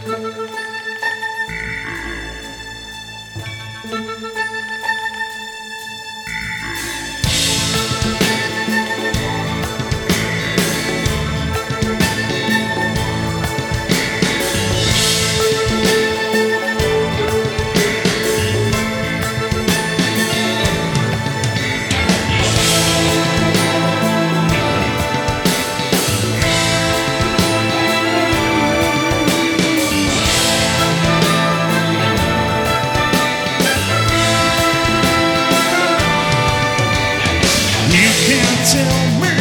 Tell me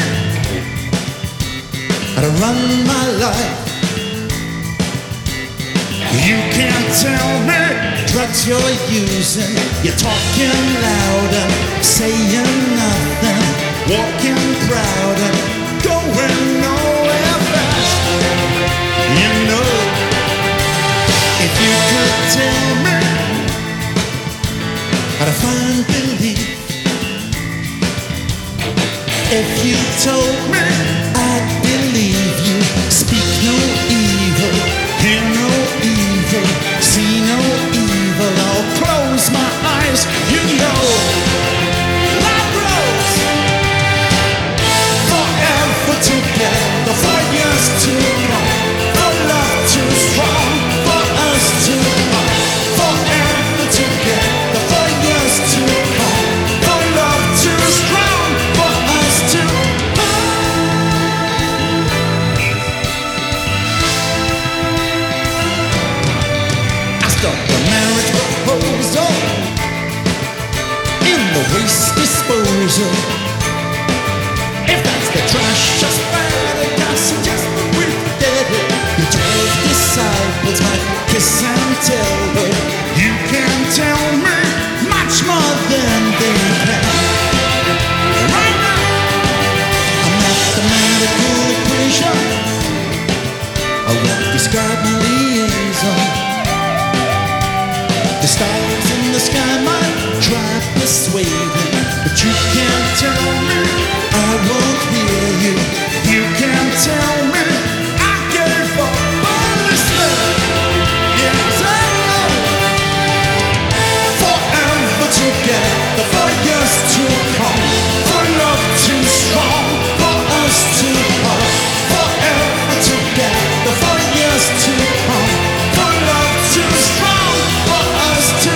how to run my life. You can't tell me drugs you're using. You're talking louder, saying nothing, walking prouder, going nowhere fast. You know, if you could tell me how to find belief. If you told me I'd believe you. Speak no evil, hear no evil, see no evil. I'll close my eyes, you know. Life grows forever together, for years to come, for love too strong for us to part. Forever together, for years to come, for love too strong for us to the marriage proposal in the waste disposal. If that's the trash, just spread it. I suggest we forget it. The 12 disciples might kiss and tell, but you can tell me much more than they can. Right now, a mathematical equation. I won't describe my liaison. The stars in the sky might try persuading, but you can't tell me I won't hear you. You can't tell me I gave up on listening. Yes, I know. Forever together, for years to come, for love too strong for us to part. Forever together, for years to come, for love too strong for us to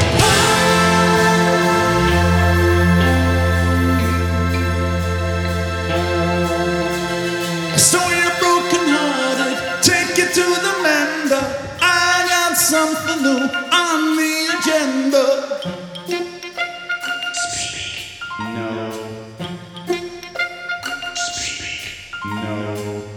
so you're broken hearted, take it to the mender. I got something new on the agenda. No. No.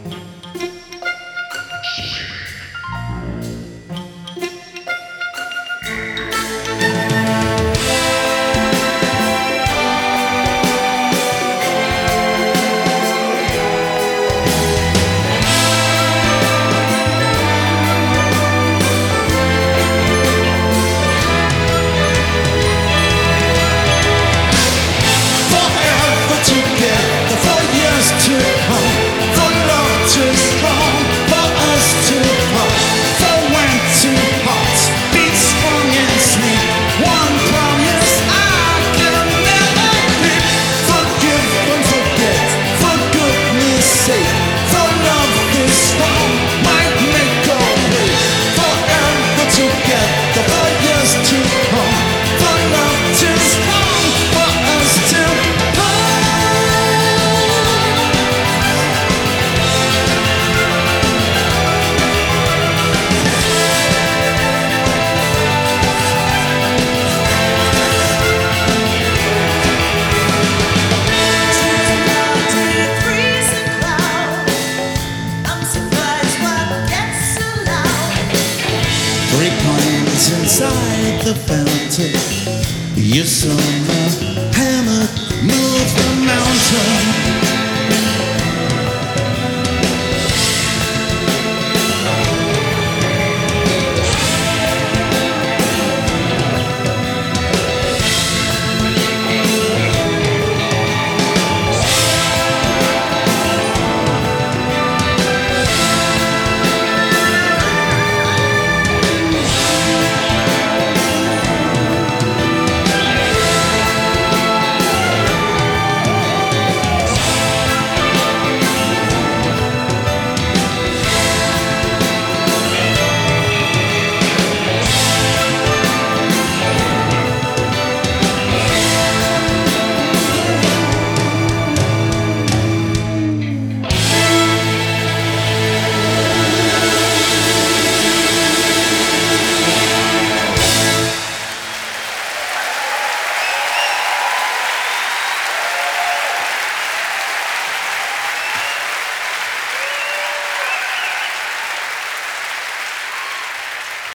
Forever together, for years to come, for love too strong for us to part. For when two hearts beat strong and sweet, one promise I can never keep. Forgive and forget, for goodness sake, for love this strong might make or break. Forever together, for years to come, for love too strong for us to Three coins inside the fountain. You saw my hammer move the mountain.